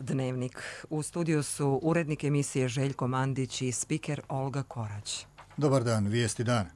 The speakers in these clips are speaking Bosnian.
Dnevnik. U studiju su urednik emisije Željko Mandić i spiker Olga Korać. Dobar dan, vijesti dana.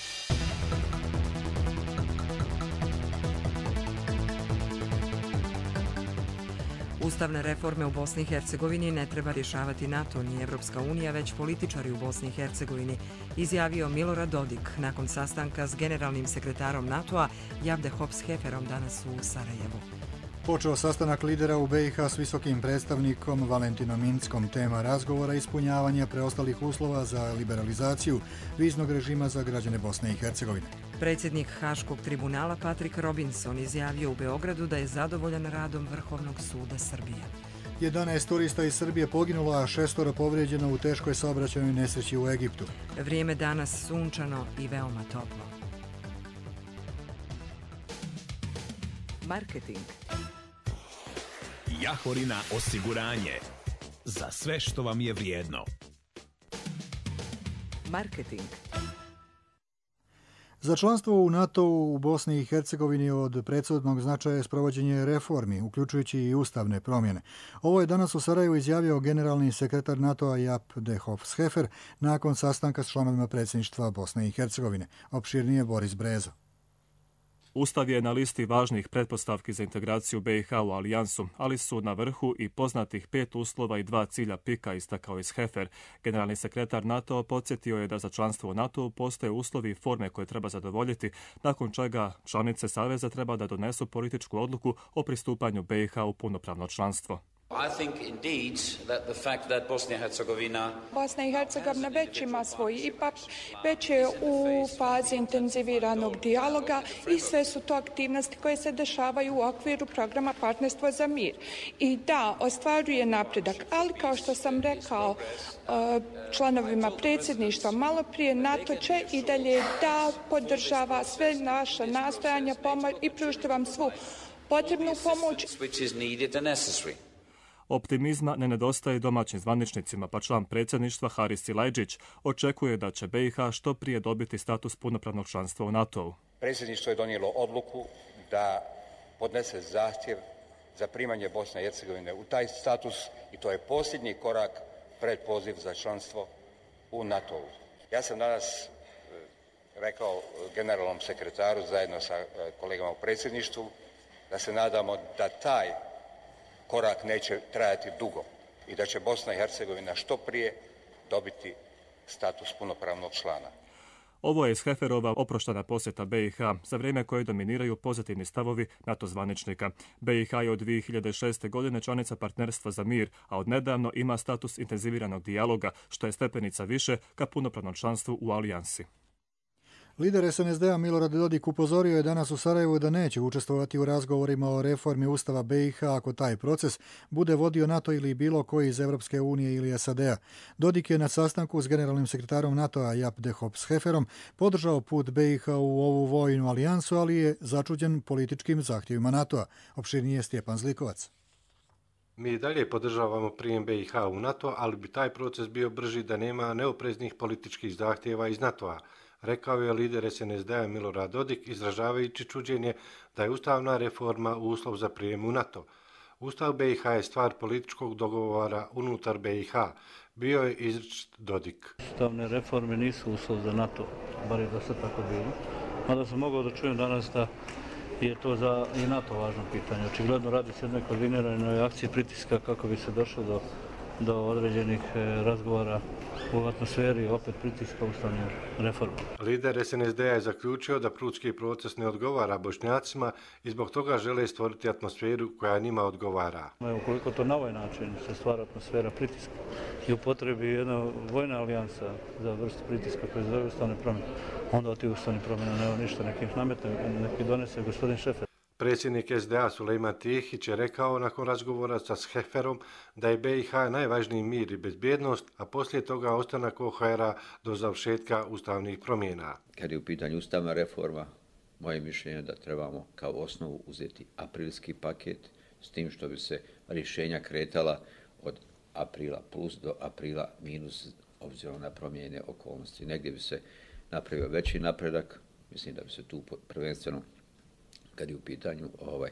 Ustavne reforme u Bosni i Hercegovini ne treba rješavati NATO ni Evropska unija, već političari u Bosni i Hercegovini, izjavio Milorad Dodik nakon sastanka s generalnim sekretarom NATO-a Javdehom Sjeferom danas u Sarajevu. Počeo sastanak lidera u BiH s visokim predstavnikom Valentinom Inckom. Tema razgovora ispunjavanja preostalih uslova za liberalizaciju viznog režima za građane Bosne i Hercegovine. Predsjednik Haškog tribunala Patrik Robinson izjavio u Beogradu da je zadovoljan radom Vrhovnog suda Srbije. 11 turista iz Srbije poginulo, a 6 povrijeđeno u teškoj saobraćajnoj nesreći u Egiptu. Vrijeme danas sunčano i veoma toplo. Marketing. Jahorina osiguranje. Za sve što vam je vrijedno. Marketing. Za članstvo u NATO-u u Bosni i Hercegovini od presudnog značaja je sprovođenje reformi, uključujući i ustavne promjene. Ovo je danas u Sarajevu izjavio generalni sekretar NATO-a Javdehom Sjefer nakon sastanka s članovima predsjedništva Bosne i Hercegovine. Opširnije Boris Brezo. Ustav je na listi važnih pretpostavki za integraciju BiH u alijansu, ali su na vrhu i poznatih 5 uslova i 2 cilja PIK-a, istakao je Sjefer. Generalni sekretar NATO podsjetio je da za članstvo u NATO postoje uslovi i forme koje treba zadovoljiti, nakon čega članice Saveza treba da donesu političku odluku o pristupanju BiH u punopravno članstvo. I think indeed that the fact that Bosnia i Hercegovina već ima svoj IPA, već je u fazi intenziviranog dijaloga i sve su to aktivnosti koje se dešavaju u okviru programa Partnerstvo za mir. I da, ostvaruje napredak, ali kao što sam rekao članovima predsjedništva malo prije, NATO će i dalje da podržava sve naša nastojanja i pružiti vam svu potrebnu pomoć. Optimizma ne nedostaje domaćim zvaničnicima, pa član predsjedništva Haris Silajdžić očekuje da će BiH što prije dobiti status punopravnog članstva u NATO-u. Predsjedništvo je donijelo odluku da podnese zahtjev za primanje Bosne i Hercegovine u taj status i to je posljednji korak pred poziv za članstvo u NATO-u. Ja sam danas rekao generalnom sekretaru zajedno sa kolegama u predsjedništvu da se nadamo da taj korak neće trajati dugo i da će Bosna i Hercegovina što prije dobiti status punopravnog člana. Ovo je Sjeferova oproštena posjeta BiH, za vrijeme koje dominiraju pozitivni stavovi NATO zvaničnika. BiH je od 2006. godine članica Partnerstva za mir, a odnedavno ima status intenziviranog dijaloga, što je stepenica više ka punopravnom članstvu u alijansi. Lider SNSD-a Milorad Dodik upozorio je danas u Sarajevu da neće učestvovati u razgovorima o reformi Ustava BiH ako taj proces bude vodio NATO ili bilo koji iz Evropske unije ili SAD-a. Dodik je na sastanku s generalnim sekretarom NATO-a Javdehom Sjeferom podržao put BiH u ovu vojnu alijansu, ali je začuđen političkim zahtjevima NATO-a. Opširnije Stjepan Zlikovac. Mi i dalje podržavamo prijem BiH u NATO, ali bi taj proces bio brži da nema neopreznih političkih zahtjeva iz NATO-a, rekao je lider SNSD-a Milorad Dodik, izražavajući čuđenje da je ustavna reforma uslov za prijem u NATO. Ustav BiH je stvar političkog dogovora unutar BiH, bio je izričit Dodik. Ustavne reforme nisu uslov za NATO, bar je do sad tako bilo. Mada sam mogao da čujem danas da je to za i NATO važno pitanje. Očigledno radi se jednoj koordiniranoj akciji pritiska kako bi se došlo do određenih razgovora u atmosferi opet pritiska ustavne reforme. Lider SNSD-a je zaključio da prudski proces ne odgovara Bošnjacima i zbog toga žele stvoriti atmosferu koja njima odgovara. Ukoliko to na ovaj način se stvara atmosfera pritiska i upotrebi jedna vojna alijansa za vrstu pritiska koja zove ustavne promjene, onda od tih ustavnih promjena nema ništa, nekih nameta, neki donese gospodin Šefer. Predsjednik SDA Sulejman Tihić je rekao nakon razgovora sa Sjeferom da je BiH najvažniji mir i bezbjednost, a poslije toga ostanak OHR-a do završetka ustavnih promjena. Kad je u pitanju ustavna reforma, moje mišljenje je da trebamo kao osnovu uzeti aprilski paket, s tim što bi se rješenja kretala od aprila plus do aprila minus, obzirom na promjene okolnosti. Negdje bi se napravio veći napredak, mislim da bi se tu prvenstveno kad je u pitanju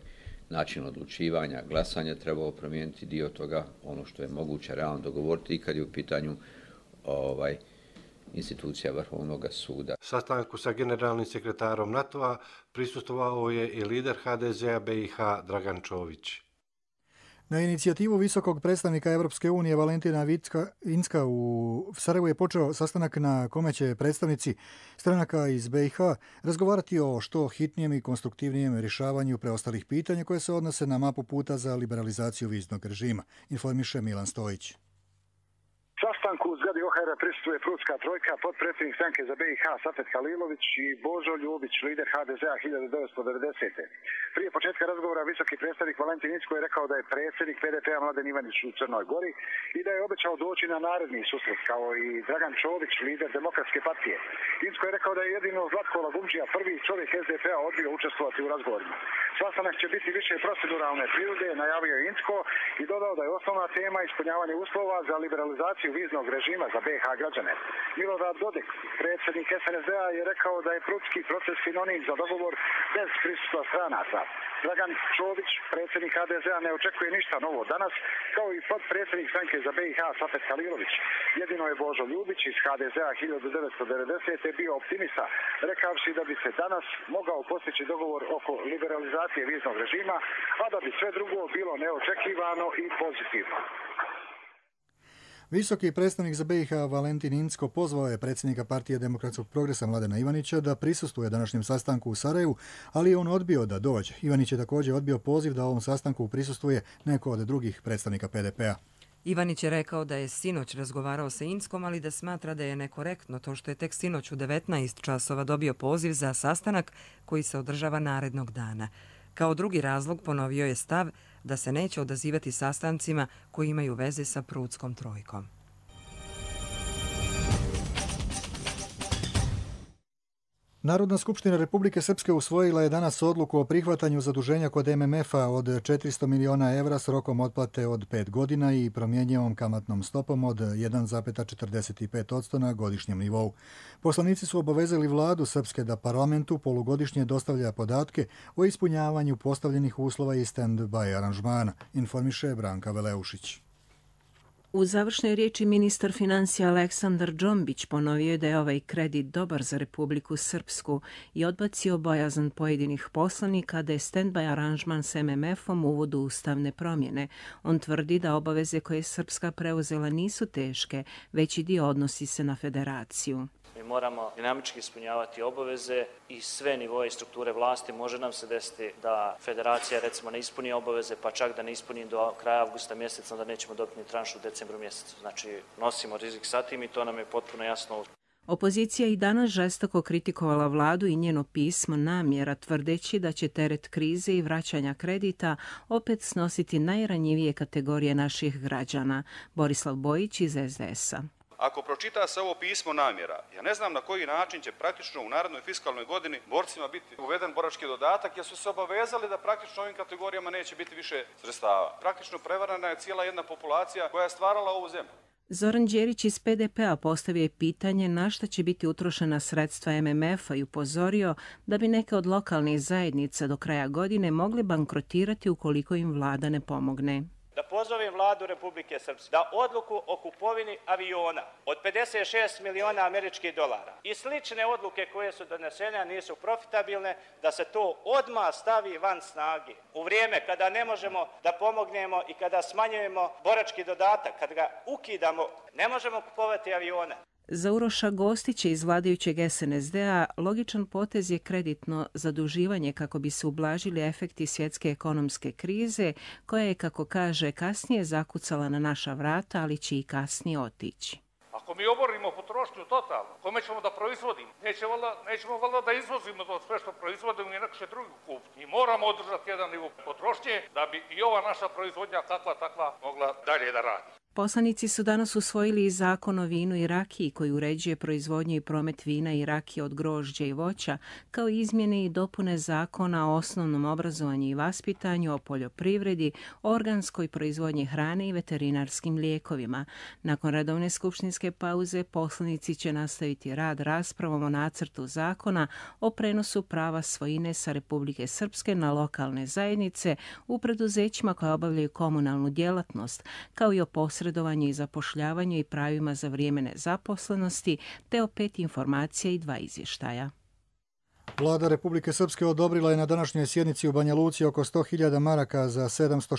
način odlučivanja, glasanja trebalo promijeniti dio toga, ono što je moguće realno dogovoriti i kad je u pitanju institucija Vrhovnog suda. Sastanku sa generalnim sekretarom NATO-a prisustvovao je i lider HDZ-a BiH Dragan Čović. Na inicijativu visokog predstavnika Europske unije Valentina Incka u Sarajevu je počeo sastanak na kome će predstavnici stranaka iz BiH razgovarati o što hitnijem i konstruktivnijem rješavanju preostalih pitanja koje se odnose na mapu puta za liberalizaciju viznog režima, informiše Milan Stojić. Sastanku u zgradi OHR prisustvuje Prudska trojka, potpredsjednik stranke za BiH Safet Halilović i Božo Ljubić, lider HDZ-a 1990. Prije početka razgovora visoki predstavnik Valentin Incko je rekao da je predsjednik PDP-a Mladen Ivanić u Crnoj Gori i da je obećao doći na naredni susret, kao i Dragan Čović, lider Demokratske partije. Incko je rekao da je jedino Zlatko Lagumdžija, prvi čovjek SDP-a, odbio učestvovati u razgovorima. Sastanak će biti više proceduralne prirode, najavio je Incko i dodao da je osnovna tema ispunjavanje uslova za liberalizaciju viznog režima za BiH građane. Milorad Dodik, predsjednik SNSD-a, je rekao da je prudski proces sinonim za dogovor bez prisustva stranaca. Dragan Čović, predsjednik HDZ-a, ne očekuje ništa novo danas, kao i potpredsjednik stranke za BiH Safet Halilović. Jedino je Božo Ljubić iz HDZ-a 1990. bio optimista, rekavši da bi se danas mogao postići dogovor oko liberalizacije viznog režima, a da bi sve drugo bilo neočekivano i pozitivno. Visoki predstavnik za BiH Valentin Incko pozvao je predsjednika partije Demokratskog progresa Mladena Ivanića da prisustvuje današnjem sastanku u Sarajevu, ali je on odbio da dođe. Ivanić je također odbio poziv da ovom sastanku prisustvuje neko od drugih predstavnika PDP-a. Ivanić je rekao da je sinoć razgovarao sa Inckom, ali da smatra da je nekorektno to što je tek sinoć u 19 časova dobio poziv za sastanak koji se održava narednog dana. Kao drugi razlog ponovio je stav da se neće odazivati sastancima koji imaju veze sa Prudskom trojkom. Narodna skupština Republike Srpske usvojila je danas odluku o prihvatanju zaduženja kod MMF-a od 400 miliona evra s rokom otplate od 5 godina i promjenjivom kamatnom stopom od 1,45% na godišnjem nivou. Poslanici su obavezali vladu Srpske da parlamentu polugodišnje dostavlja podatke o ispunjavanju postavljenih uslova i stand-by aranžmana, informiše Branka Veleušić. U završnoj riječi ministar financija Aleksandar Džombić ponovio je da je ovaj kredit dobar za Republiku Srpsku i odbacio bojazan pojedinih poslanika da je stand-by aranžman s MMF-om uvod u ustavne promjene. On tvrdi da obaveze koje je Srpska preuzela nisu teške, već i dio odnosi se na federaciju. Mi moramo dinamički ispunjavati obaveze i sve nivoje i strukture vlasti. Može nam se desiti da federacija recimo ne ispuni obaveze, pa čak da ne ispuni do kraja avgusta mjeseca, onda nećemo dobiti ni tranšu u decembru mjesecu. Znači nosimo rizik sa tim i to nam je potpuno jasno. Opozicija i danas žestoko kritikovala vladu i njeno pismo namjera, tvrdeći da će teret krize i vraćanja kredita opet snositi najranjivije kategorije naših građana. Borislav Bojić iz SDS-a. Ako pročita se ovo pismo namjera, ja ne znam na koji način će praktično u narednoj fiskalnoj godini borcima biti uveden borački dodatak, jer su se obavezali da praktično ovim kategorijama neće biti više sredstava. Praktično prevarana je cijela jedna populacija koja je stvarala ovu zemlju. Zoran Đerić iz PDP-a postavio je pitanje na šta će biti utrošena sredstva MMF-a i upozorio da bi neke od lokalnih zajednica do kraja godine mogli bankrotirati ukoliko im vlada ne pomogne. Da pozovem vladu Republike Srpske da odluku o kupovini aviona od 56 miliona američkih dolara i slične odluke koje su donesene, a nisu profitabilne, da se to odmah stavi van snage. U vrijeme kada ne možemo da pomognemo i kada smanjujemo borački dodatak, kada ga ukidamo, ne možemo kupovati avione. Za Uroša Gostića iz vladajućeg SNSD-a logičan potez je kreditno zaduživanje kako bi se ublažili efekti svjetske ekonomske krize, koja je, kako kaže, kasnije zakucala na naša vrata, ali će i kasnije otići. Ako mi oborimo potrošnju totalno, kome ćemo da proizvodimo? Nećemo valjda da izvozimo to sve što proizvodimo i neko će drugi kupiti. I moramo održati jedan nivo potrošnje da bi i ova naša proizvodnja kakva takva mogla dalje da radi. Poslanici su danas usvojili i zakon o vinu i rakiji koji uređuje proizvodnju i promet vina i rakije od grožđa i voća, kao i izmjene i dopune zakona o osnovnom obrazovanju i vaspitanju, o poljoprivredi, organskoj proizvodnji hrane i veterinarskim lijekovima. Nakon redovne skupštinske pauze poslanici će nastaviti rad raspravom o nacrtu zakona o prenosu prava svojine sa Republike Srpske na lokalne zajednice u preduzećima koja obavljaju komunalnu djelatnost, kao i o posredovanju i zapošljavanju i pravima za vrijeme nezaposlenosti, te o 5 informacija i 2 izvještaja. Vlada Republike Srpske odobrila je na današnjoj sjednici u Banja Luci oko 100.000 maraka za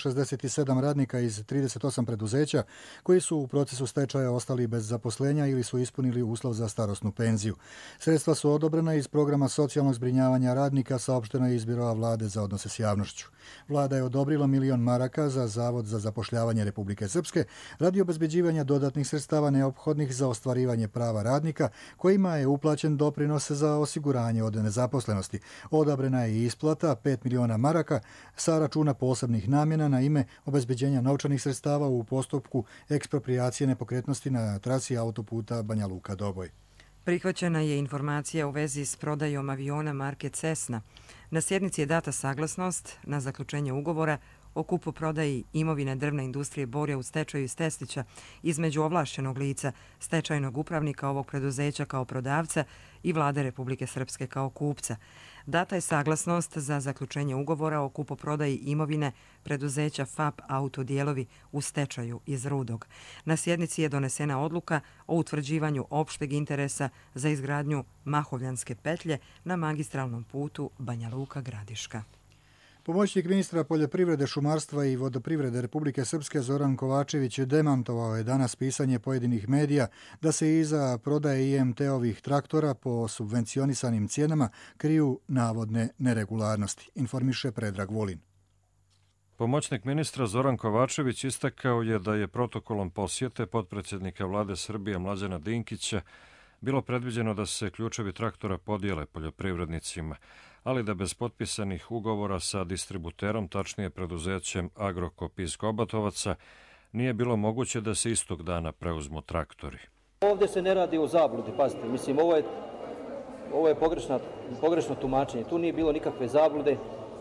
767 radnika iz 38 preduzeća koji su u procesu stečaja ostali bez zaposlenja ili su ispunili uslov za starosnu penziju. Sredstva su odobrena iz programa socijalnog zbrinjavanja radnika, saopšteno je iz Biroa vlade za odnose s javnošću. Vlada je odobrila 1.000.000 maraka za Zavod za zapošljavanje Republike Srpske radi obezbeđivanja dodatnih sredstava neophodnih za ostvarivanje prava radnika kojima je uplaćen doprinos za osiguranje od nezaposlenosti. Odabrena je i isplata 5.000.000 maraka sa računa posebnih namjena na ime obezbeđenja novčanih sredstava u postupku eksproprijacije nepokretnosti na trasi autoputa Banja Luka-Doboj. Prihvaćena je informacija u vezi s prodajom aviona marke Cessna. Na sjednici je data saglasnost na zaključenje ugovora o kupoprodaji imovine drvne industrije Borja u stečaju iz Testića između ovlašćenog lica, stečajnog upravnika ovog preduzeća kao prodavca i Vlade Republike Srpske kao kupca. Data je saglasnost za zaključenje ugovora o kupoprodaji imovine preduzeća FAP Autodijelovi u stečaju iz Rudog. Na sjednici je donesena odluka o utvrđivanju opšteg interesa za izgradnju Mahovljanske petlje na magistralnom putu Banja Luka-Gradiška. Pomoćnik ministra poljoprivrede, šumarstva i vodoprivrede Republike Srpske Zoran Kovačević demantovao je danas pisanje pojedinih medija da se iza prodaje IMT-ovih traktora po subvencionisanim cijenama kriju navodne neregularnosti, informiše Predrag Vulin. Pomoćnik ministra Zoran Kovačević istakao je da je protokolom posjete potpredsjednika vlade Srbije Mlađana Dinkića bilo predviđeno da se ključevi traktora podijele poljoprivrednicima, ali da bez potpisanih ugovora sa distributerom, tačnije preduzećem Agrokop iz Kobatovaca, nije bilo moguće da se istog dana preuzmu traktori. Ovdje se ne radi o zabludi, pazite, mislim, ovo je pogrešno tumačenje. Tu nije bilo nikakve zablude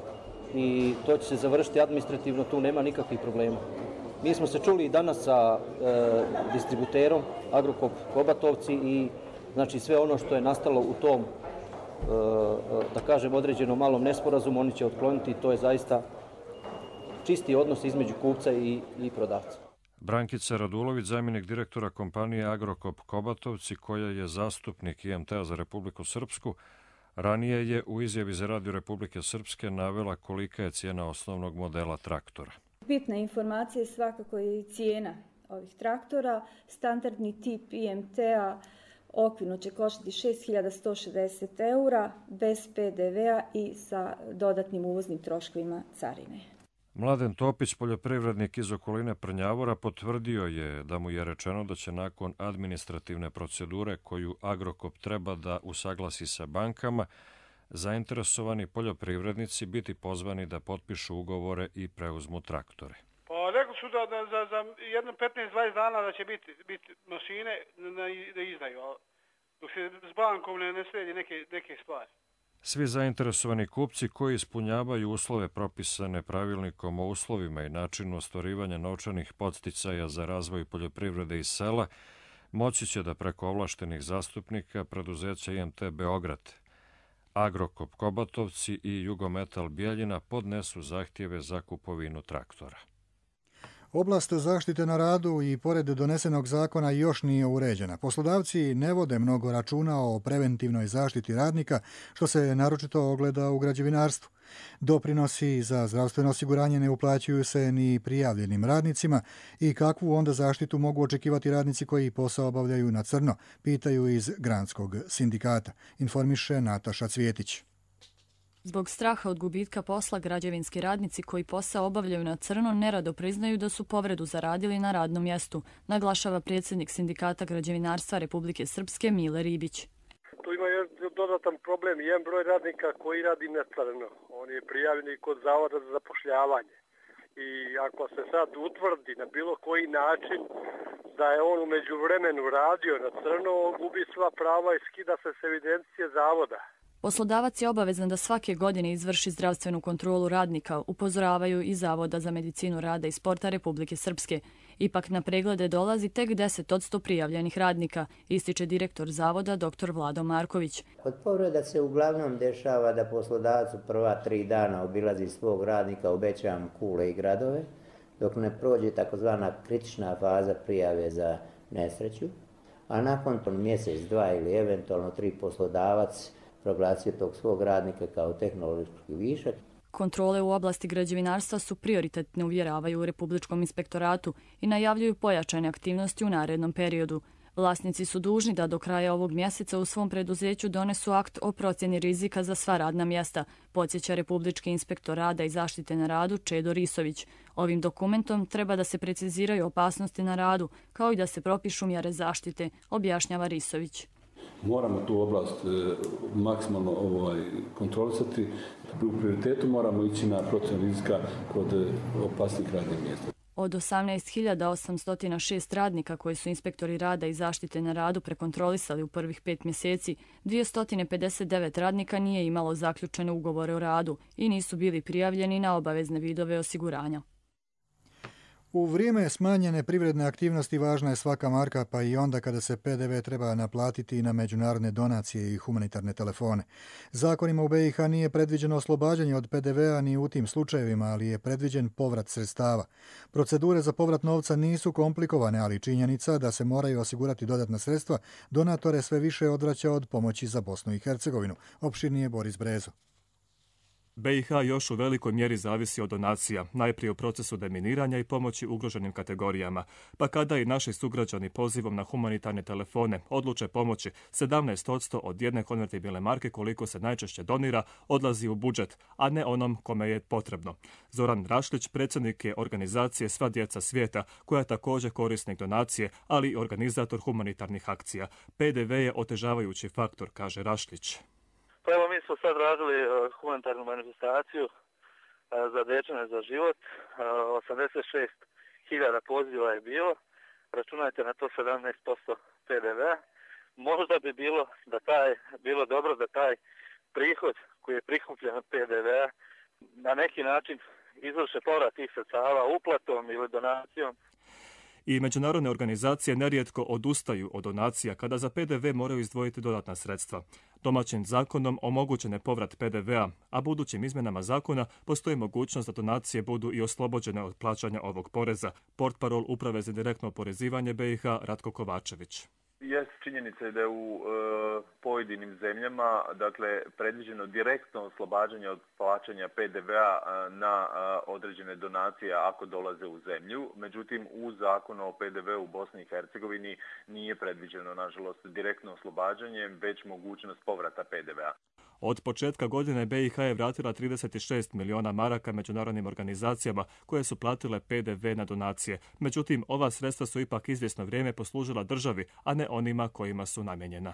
i to će se završiti administrativno, tu nema nikakvih problema. Mi smo se čuli i danas sa distributerom Agrokop Kobatovci i znači sve ono što je nastalo u tom, da kažem, određenom malom nesporazumu, oni će otkloniti, to je zaista čisti odnos između kupca i prodavca. Brankica Radulović, zamjenik direktora kompanije Agrokop Kobatovci, koja je zastupnik IMT-a za Republiku Srpsku, ranije je u izjavi za Radio Republike Srpske navela kolika je cijena osnovnog modela traktora. Bitna informacija je svakako i cijena ovih traktora. Standardni tip IMT-a okvirno će koštati 6.160 € bez PDV-a i sa dodatnim uvoznim troškovima carine. Mladen Topić, poljoprivrednik iz okoline Prnjavora, potvrdio je da mu je rečeno da će nakon administrativne procedure koju Agrokop treba da usaglasi sa bankama, zainteresovani poljoprivrednici biti pozvani da potpišu ugovore i preuzmu traktore. Pa rekli su da za jedno 15-20 dana da će biti mašine da izdaju, dok se s bankom ne sredi neke stvari. Svi zainteresovani kupci koji ispunjavaju uslove propisane pravilnikom o uslovima i načinu ostvarivanja novčanih podsticaja za razvoj poljoprivrede i sela moći će da preko ovlaštenih zastupnika preduzeća IMT Beograd, Agrokop Kobatovci i Jugometal Bijeljina podnesu zahtjeve za kupovinu traktora. Oblast zaštite na radu i pored donesenog zakona još nije uređena. Poslodavci ne vode mnogo računa o preventivnoj zaštiti radnika, što se naročito ogleda u građevinarstvu. Doprinosi za zdravstveno osiguranje ne uplaćuju se ni prijavljenim radnicima i kakvu onda zaštitu mogu očekivati radnici koji posao obavljaju na crno, pitaju iz Granskog sindikata, informiše Nataša Cvjetić. Zbog straha od gubitka posla, građevinski radnici koji posao obavljaju na crno nerado priznaju da su povredu zaradili na radnom mjestu, naglašava predsjednik Sindikata građevinarstva Republike Srpske Mile Ribić. Tu ima jedan dodatan problem, jedan broj radnika koji radi na crno. On je prijavljen kod Zavoda za zapošljavanje. i ako se sad utvrdi na bilo koji način da je on u međuvremenu radio na crno, gubi sva prava i skida se s evidencije zavoda. Poslodavac je obavezan da svake godine izvrši zdravstvenu kontrolu radnika, upozoravaju i Zavoda za medicinu rada i sporta Republike Srpske. Ipak na preglede dolazi tek 10% prijavljenih radnika, ističe direktor Zavoda dr. Vlado Marković. Od povreda se uglavnom dešava da poslodavac u prva 3 dana obilazi svog radnika, obećavam kule i gradove, dok ne prođe takozvana kritična faza prijave za nesreću, a nakon mjesec, 2 ili eventualno 3 poslodavac proglasio tog svog radnika kao tehnološki višak. Kontrole u oblasti građevinarstva su prioritetne, uvjeravaju u Republičkom inspektoratu i najavljuju pojačane aktivnosti u narednom periodu. Vlasnici su dužni da do kraja ovog mjeseca u svom preduzeću donesu akt o procjeni rizika za sva radna mjesta, podsjeća Republički inspektor rada i zaštite na radu Čedo Risović. Ovim dokumentom treba da se preciziraju opasnosti na radu, kao i da se propišu mjere zaštite, objašnjava Risović. Moramo tu oblast maksimalno kontrolisati. U prioritetu moramo ići na procjenu rizika kod opasnih radnih mjesta. Od 18.806 radnika koji su inspektori rada i zaštite na radu prekontrolisali u prvih 5 mjeseci, 259 radnika nije imalo zaključene ugovore o radu i nisu bili prijavljeni na obavezne vidove osiguranja. U vrijeme smanjene privredne aktivnosti važna je svaka marka, pa i onda kada se PDV treba naplatiti na međunarodne donacije i humanitarne telefone. Zakonima u BiH nije predviđeno oslobađanje od PDV-a ni u tim slučajevima, ali je predviđen povrat sredstava. Procedure za povrat novca nisu komplikovane, ali činjenica da se moraju osigurati dodatna sredstva donatore sve više odvraća od pomoći za Bosnu i Hercegovinu. Opširnije Boris Brezo. BiH još u velikoj mjeri zavisi od donacija, najprije u procesu deminiranja i pomoći ugroženim kategorijama, pa kada i naši sugrađani pozivom na humanitarne telefone odluče pomoći, 17% od jedne konvertibilne marke koliko se najčešće donira odlazi u budžet, a ne onom kome je potrebno. Zoran Rašlić, predsjednik je organizacije Sva djeca svijeta, koja je također korisnik donacije, ali i organizator humanitarnih akcija. PDV je otežavajući faktor, kaže Rašlić. Pa evo, mi smo sad radili humanitarnu manifestaciju za Dečane za život. 86.000 poziva je bilo. Računajte na to 17% PDV-a. Možda bi bilo dobro da taj prihod koji je prikupljen od PDV-a na neki način izvrše povrat tih sredstava uplatom ili donacijom. I međunarodne organizacije nerijetko odustaju od donacija kada za PDV moraju izdvojiti dodatna sredstva. Domaćim zakonom omogućen je povrat PDV-a, a budućim izmjenama zakona postoji mogućnost da donacije budu i oslobođene od plaćanja ovog poreza. Portparol Uprave za direktno oporezivanje BiH Ratko Kovačević. Jest činjenica da je u pojedinim zemljama predviđeno direktno oslobađanje od plaćanja PDV-a na određene donacije ako dolaze u zemlju. Međutim, u zakonu o PDV-u u Bosni i Hercegovini nije predviđeno, nažalost, direktno oslobađanje, već mogućnost povrata PDV-a. Od početka godine BiH je vratila 36 miliona maraka međunarodnim organizacijama koje su platile PDV na donacije. Međutim, ova sredstva su ipak izvjesno vrijeme poslužila državi, a ne onima kojima su namijenjena.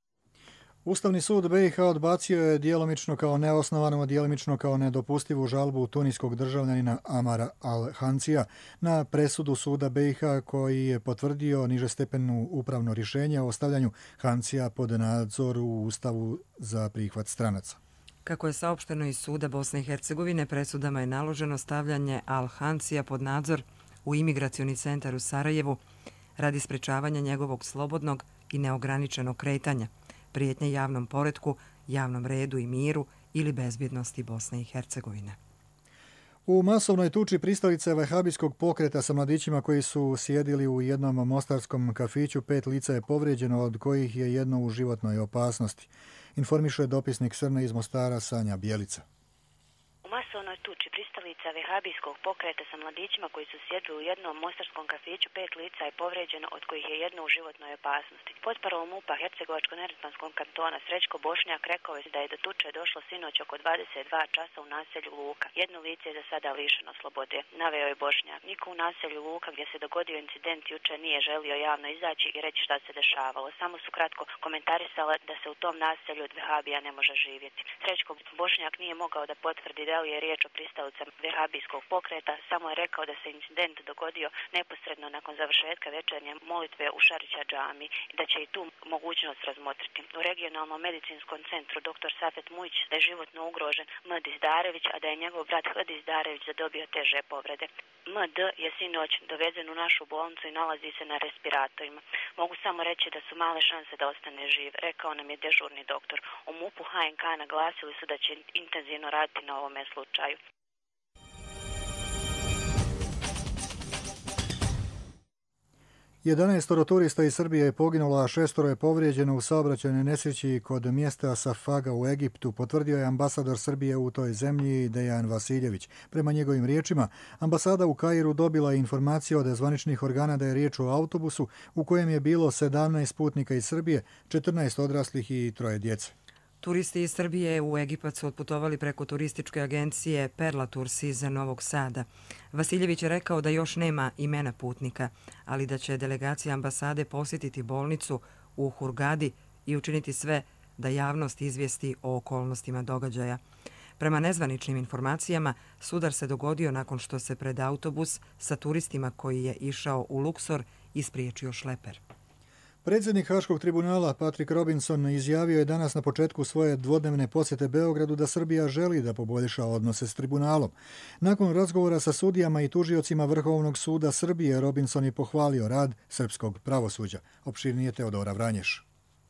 Ustavni sud BiH odbacio je djelomično kao neosnovanu, a djelomično kao nedopustivu žalbu tunijskog državljanina Amara Al-Hancia na presudu suda BiH koji je potvrdio nižestepeno upravno rješenje o ostavljanju Hancia pod nadzor u Ustavu za prihvat stranaca. Kako je saopšteno iz suda Bosne i Hercegovine, presudama je naloženo stavljanje Al-Hancia pod nadzor u imigracioni centar u Sarajevu radi sprečavanja njegovog slobodnog i neograničenog kretanja, prijetnje javnom poretku, javnom redu i miru ili bezbjednosti Bosne i Hercegovine. U masovnoj tuči pristalice vehabijskog pokreta sa mladićima koji su sjedili u jednom mostarskom kafiću, 5 lica je povrijeđeno, od kojih je jedno u životnoj opasnosti. Informiše dopisnik Srne iz Mostara Sanja Bjelica. U masovnoj tuči pristalica vehabijskog pokreta sa mladićima koji su sjedli u jednom mostarskom kafiću, 5 lica je povrijeđeno, od kojih je jedno u životnoj opasnosti. Portparol MUP-a Hercegovačko-neretvanskog kantona Srećko Bošnjak rekao je da je do tuče došlo sinoć oko 22 časa u naselju Luka. Jedno lice je za sada lišeno slobode, naveo je Bošnjak. Niko u naselju Luka gdje se dogodio incident juče nije želio javno izaći i reći šta se dešavalo. Samo su kratko komentarisale da se u tom naselju od vehabija ne može živjeti. Srećko Bošnjak nije mogao da potvrdi da li je riječ o pristalici pristalica vehabijskog pokreta, samo je rekao da se incident dogodio neposredno nakon završetka večernje molitve u Šarića džami i da će i tu mogućnost razmotriti. U regionalnom medicinskom centru dr. Safet Mujić da je životno ugrožen MD Izdarević, a da je njegov brat HD Izdarević zadobio teže povrede. MD je sinoć dovezen u našu bolnicu i nalazi se na respiratorima. Mogu samo reći da su male šanse da ostane živ, rekao nam je dežurni doktor. U MUP-u HNK naglasili su da će intenzivno raditi na ovome slučaju. Jedanaestoro turista iz Srbije je poginulo, a 6 je povrijeđeno u saobraćajnoj nesreći kod mjesta Safaga u Egiptu, potvrdio je ambasador Srbije u toj zemlji Dejan Vasiljević. Prema njegovim riječima, ambasada u Kairu dobila informaciju od zvaničnih organa da je riječ o autobusu u kojem je bilo 17 putnika iz Srbije, 14 odraslih i 3 djece. Turisti iz Srbije u Egipat su otputovali preko turističke agencije Perla Tours iz Novog Sada. Vasiljević je rekao da još nema imena putnika, ali da će delegacija ambasade posjetiti bolnicu u Hurgadi i učiniti sve da javnost izvijesti o okolnostima događaja. Prema nezvaničnim informacijama, sudar se dogodio nakon što se pred autobus sa turistima koji je išao u Luksor ispriječio šleper. Predsjednik Haškog tribunala Patrick Robinson izjavio je danas na početku svoje dvodnevne posjete Beogradu da Srbija želi da poboljša odnose s tribunalom. Nakon razgovora sa sudijama i tužiocima Vrhovnog suda Srbije, Robinson je pohvalio rad srpskog pravosuđa. Opširnije Teodora Vranješ.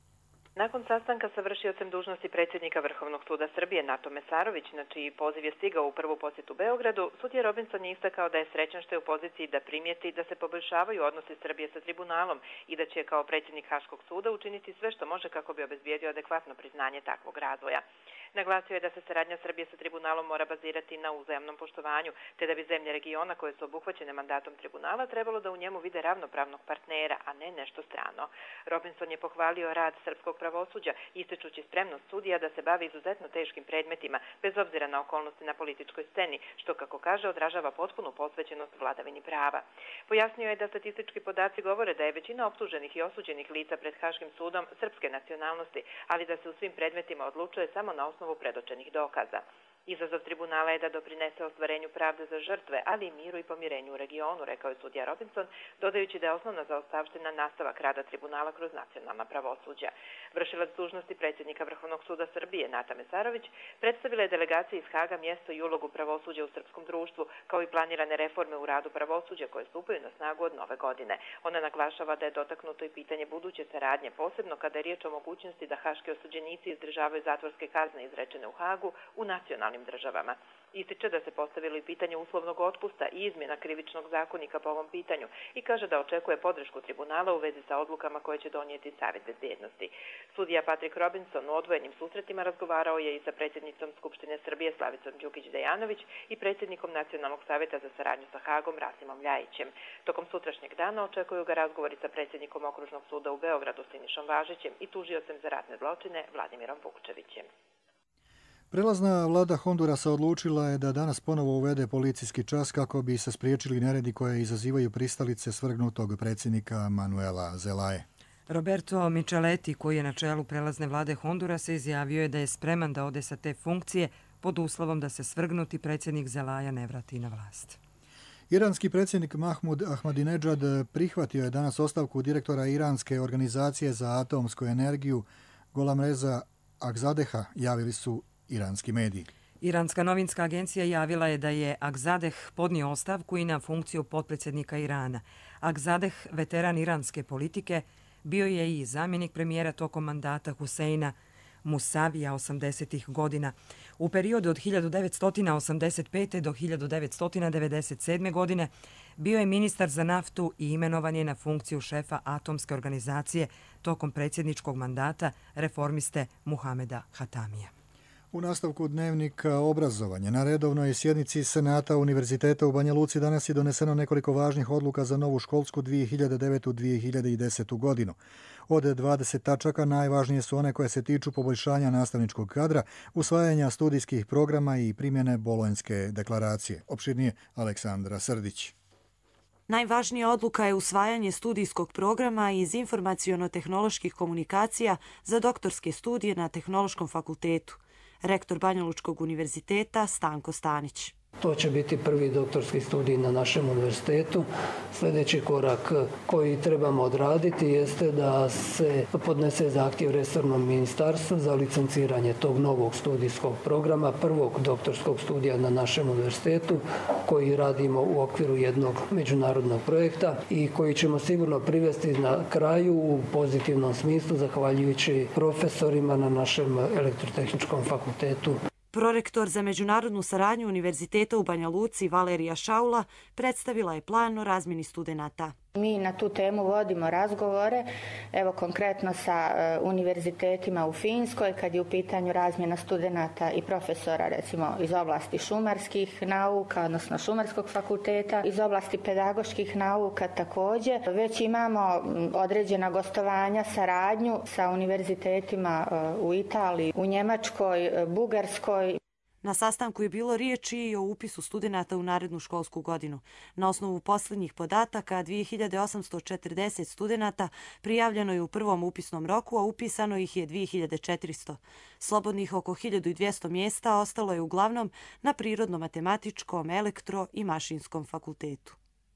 Nakon sastanka sa vršiocem dužnosti predsjednika Vrhovnog suda Srbije Nato Mesarović, na čiji poziv je stigao u prvu posjetu Beogradu, sudija Robinson je istakao da je srećan što je u poziciji da primijeti da se poboljšavaju odnosi Srbije sa tribunalom i da će kao predsjednik Haškog suda učiniti sve što može kako bi obezbijedio adekvatno priznanje takvog razvoja. Naglasio je da se saradnja Srbije sa tribunalom mora bazirati na uzajamnom poštovanju, te da bi zemlje regiona koje su obuhvaćene mandatom tribunala trebalo da u njemu vide ravnopravnog partnera, a ne nešto strano. Robinson je pohvalio rad srpskog pravosuđa, ističući spremnost sudija da se bavi izuzetno teškim predmetima, bez obzira na okolnosti na političkoj sceni, što, kako kaže, odražava potpunu posvećenost vladavini prava. Pojasnio je da statistički podaci govore da je većina optuženih i osuđenih lica pred Haškim sudom srpske nacionalnosti, ali da se u svim predmetima odlučuje samo na osnovu predočenih dokaza. Izazov tribunala je da doprinese ostvarenju pravde za žrtve, ali i miru i pomirenju u regionu, rekao je sudija Robinson, dodajući da je osnovna zaostavština nastavak rada tribunala kroz nacionalna pravosuđa. Vršilac dužnosti predsjednika Vrhovnog suda Srbije, Nata Mesarović, predstavila je delegaciji iz Haga mjesto i ulogu pravosuđa u srpskom društvu, kao i planirane reforme u radu pravosuđa koje stupaju na snagu od nove godine. Ona naglašava da je dotaknuto i pitanje buduće saradnje, posebno kada je riječ o mogućnosti da haški osuđenici izdržavaju zatvorske kazne izrečene u Hagu u nacionalnim državama. Ističe da se postavilo i pitanje uslovnog otpusta i izmjena krivičnog zakonika po ovom pitanju i kaže da očekuje podršku tribunala u vezi sa odlukama koje će donijeti Savjet bezbjednosti. Sudija Patrick Robinson u odvojenim susretima razgovarao je i sa predsjednicom Skupštine Srbije Slavicom Đukić-Dejanović i predsjednikom Nacionalnog savjeta za saradnju sa Hagom Rasimom Ljajićem. Tokom sutrašnjeg dana očekuju ga razgovori sa predsjednikom Okružnog suda u Beogradu Sinišom Važićem i tužiocem za ratne zločine Vladimirom Vukčevićem. Prelazna vlada Hondurasa odlučila je da danas ponovo uvede policijski čas kako bi se spriječili neredi koje izazivaju pristalice svrgnutog predsjednika Manuela Zelaje. Roberto Micheletti, koji je na čelu prelazne vlade Hondurasa, izjavio je da je spreman da ode sa te funkcije pod uslovom da se svrgnuti predsjednik Zelaja ne vrati na vlast. Iranski predsjednik Mahmud Ahmadinejad prihvatio je danas ostavku direktora Iranske organizacije za atomsku energiju Golamreza Akzadeha, javili su iranski mediji. Iranska novinska agencija javila je da je Akzadeh podnio ostavku i na funkciju potpredsjednika Irana. Akzadeh, veteran iranske politike, bio je i zamjenik premijera tokom mandata Huseina Musavija 80-ih godina. U periodu od 1985. do 1997. godine bio je ministar za naftu i imenovan je na funkciju šefa atomske organizacije tokom predsjedničkog mandata reformiste Muhameda Hatamija. U nastavku dnevnika obrazovanja na redovnoj sjednici Senata Univerziteta u Banja Luci danas je doneseno nekoliko važnih odluka za novu školsku 2009-2010. godinu. Od 20 tačaka najvažnije su one koje se tiču poboljšanja nastavničkog kadra, usvajanja studijskih programa i primjene Bolonjske deklaracije. Opširnije Aleksandra Srdić. Najvažnija odluka je usvajanje studijskog programa iz informaciono-tehnoloških komunikacija za doktorske studije na Tehnološkom fakultetu. Rektor Banjalučkog univerziteta Stanko Stanić. To će biti prvi doktorski studij na našem univerzitetu. Sljedeći korak koji trebamo odraditi jeste da se podnese zahtjev resornom ministarstvu za licenciranje tog novog studijskog programa, prvog doktorskog studija na našem univerzitetu koji radimo u okviru jednog međunarodnog projekta i koji ćemo sigurno privesti na kraju u pozitivnom smislu zahvaljujući profesorima na našem elektrotehničkom fakultetu. Prorektor za međunarodnu saradnju Univerziteta u Banja Luci Valerija Šaula predstavila je plan o razmjeni studenata. Mi na tu temu vodimo razgovore, evo konkretno sa univerzitetima u Finskoj, kad je u pitanju razmjena studenata i profesora, recimo iz oblasti šumarskih nauka, odnosno šumarskog fakulteta, iz oblasti pedagoških nauka također. Već imamo određena gostovanja, saradnju sa univerzitetima u Italiji, u Njemačkoj, Bugarskoj. Na sastanku je bilo riječi i o upisu studenata u narednu školsku godinu. Na osnovu posljednjih podataka, 2840 studenata prijavljeno je u prvom upisnom roku, a upisano ih je 2400. Slobodnih oko 1200 mjesta ostalo je uglavnom na prirodno-matematičkom, elektro- i mašinskom fakultetu.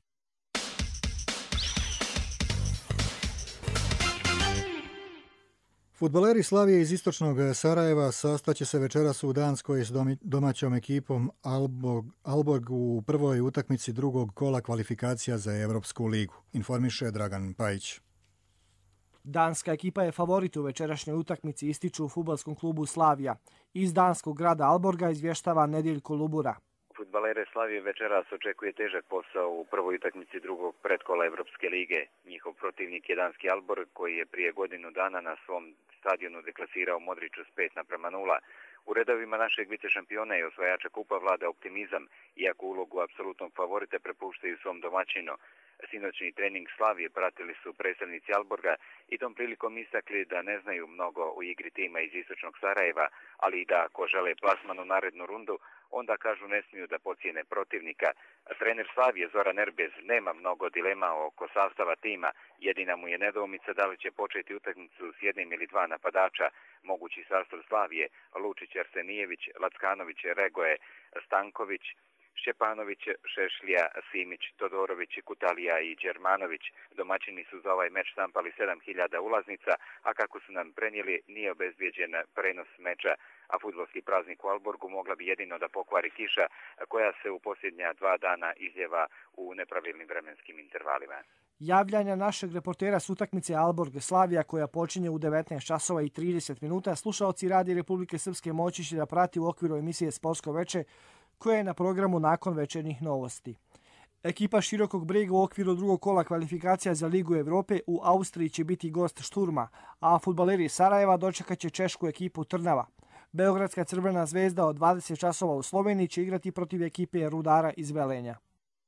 Fudbaleri Slavije iz istočnog Sarajeva sastaće se večeras u Danskoj s domaćom ekipom Aalborg u prvoj utakmici drugog kola kvalifikacija za Evropsku ligu, informiše Dragan Pajić. Danska ekipa je favorit u večerašnjoj utakmici, ističu u fudbalskom klubu Slavija. Iz danskog grada Aalborga izvještava Nediljko Lubura. Fudbalere Slavije večeras očekuje težak posao u prvoj utakmici drugog predkola Evropske lige. Njihov protivnik je danski Aalborg koji je prije godinu dana na svom stadionu deklasirao Modriću s 5:0. U redovima našeg vice šampiona i osvajača kupa vlada optimizam, iako ulogu apsolutnog favorita prepuštaju svom domaćinu. Sinoćni trening Slavije pratili su predstavnici Aalborga i tom prilikom istakli da ne znaju mnogo o igri tima iz istočnog Sarajeva, ali i da ako žele plasman u narednu rundu, onda kažu ne smiju da pocijene protivnika. Trener Slavije Zoran Erbez nema mnogo dilema oko sastava tima, jedina mu je nedoumica da li će početi utakmicu s jednim ili dva napadača. Mogući sastav Slavije: Lučić, Arsenijević, Lackanović, Regoje, Stanković, Šćepanović, Šešlija, Simić, Todorović, Kutalija i Đermanović. Domaćini su za ovaj meč štampali 7000 ulaznica, a kako su nam prenijeli, nije obezbijeđen prenos meča, a fudbalski praznik u Aalborgu mogla bi jedino da pokvari kiša koja se u posljednja 2 dana izljeva u nepravilnim vremenskim intervalima. Javljanja našeg reportera s utakmice Aalborg Slavija koja počinje u 19:30 slušaoci Radija Republike Srpske moći će da prati u okviru emisije Sportsko veče koja je na programu nakon večernjih novosti. Ekipa Širokog Brega u okviru drugog kola kvalifikacija za Ligu Evrope u Austriji će biti gost Šturma, a fudbaleri Sarajeva dočekat će češku ekipu Trnava. Beogradska Crvena zvezda od 20 časova u Sloveniji će igrati protiv ekipe Rudara iz Velenja.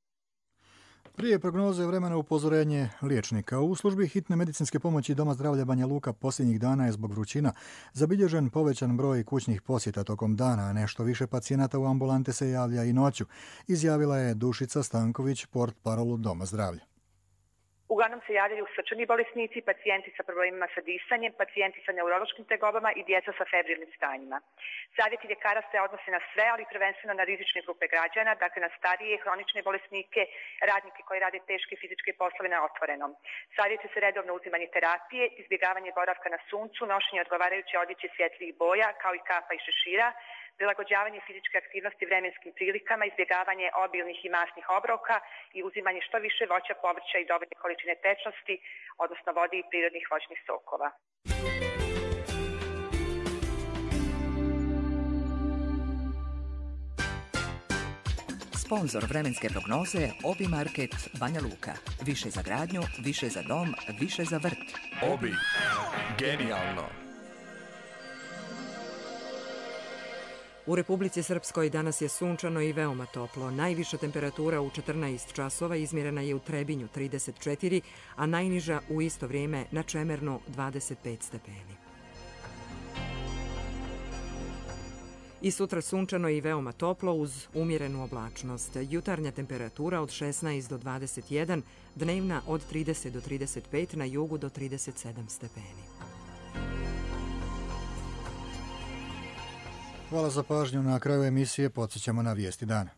Prije prognoze vremena upozorenje liječnika. U službi hitne medicinske pomoći Doma zdravlja Banja Luka posljednjih dana je zbog vrućina zabilježen povećan broj kućnih posjeta tokom dana, a nešto više pacijenata u ambulante se javlja i noću, izjavila je Dušica Stanković, portparolu Doma zdravlja. Uglavnom se javljaju srčani bolesnici, pacijenti sa problemima sa disanjem, pacijenti sa neurološkim tegobama i djeca sa febrilnim stanjima. Savjeti ljekara se odnose na sve, ali prvenstveno na rizične grupe građana, dakle na starije, hronične bolesnike, radnike koji rade teške fizičke poslove na otvorenom. Savjetuje se redovno uzimanje terapije, izbjegavanje boravka na suncu, nošenje odgovarajuće odjeće svjetlijih boja, kao i kapa i šešira, prilagođavanje fizičke aktivnosti vremenskim prilikama, izbjegavanje obilnih i masnih obroka i uzimanje što više voća, povrća i dovoljne količine tečnosti, odnosno vode i prirodnih voćnih sokova. Sponzor vremenske prognoze je Obi Market Banja Luka. Više za gradnju, više za dom, više za vrt. Obi. Genijalno. U Republici Srpskoj danas je sunčano i veoma toplo. Najviša temperatura u 14 časova izmjerena je u Trebinju 34, a najniža u isto vrijeme na Čemernu 25 stepeni. I sutra sunčano i veoma toplo uz umjerenu oblačnost. Jutarnja temperatura od 16 do 21, dnevna od 30 do 35, na jugu do 37 stepeni. Hvala za pažnju. Na kraju emisije podsjećamo na vijesti dana.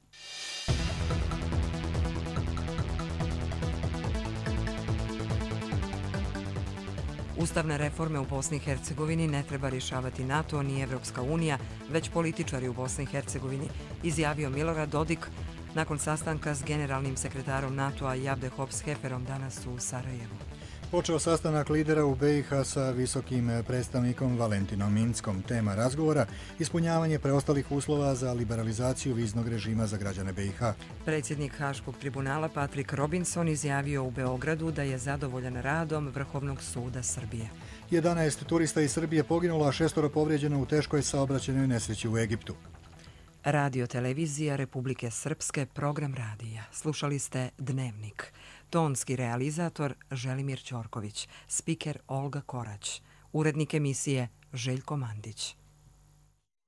Ustavne reforme u Bosni i Hercegovini ne treba rješavati NATO ni Evropska unija, već političari u Bosni i Hercegovini, izjavio Milorad Dodik nakon sastanka s generalnim sekretarom NATO-a Javde Hops-Heferom danas u Sarajevu. Počeo sastanak lidera u BiH sa visokim predstavnikom Valentinom Inckom. Tema razgovora – ispunjavanje preostalih uslova za liberalizaciju viznog režima za građane BiH. Predsjednik Haškog tribunala Patrick Robinson izjavio u Beogradu da je zadovoljan radom Vrhovnog suda Srbije. 11 turista iz Srbije poginulo, a 6 povrijeđeno u teškoj saobraćajnoj nesreći u Egiptu. Radio televizija Republike Srpske, program radija. Slušali ste Dnevnik. Tonski realizator Želimir Ćorković, spiker Olga Korać, urednik emisije Željko Mandić.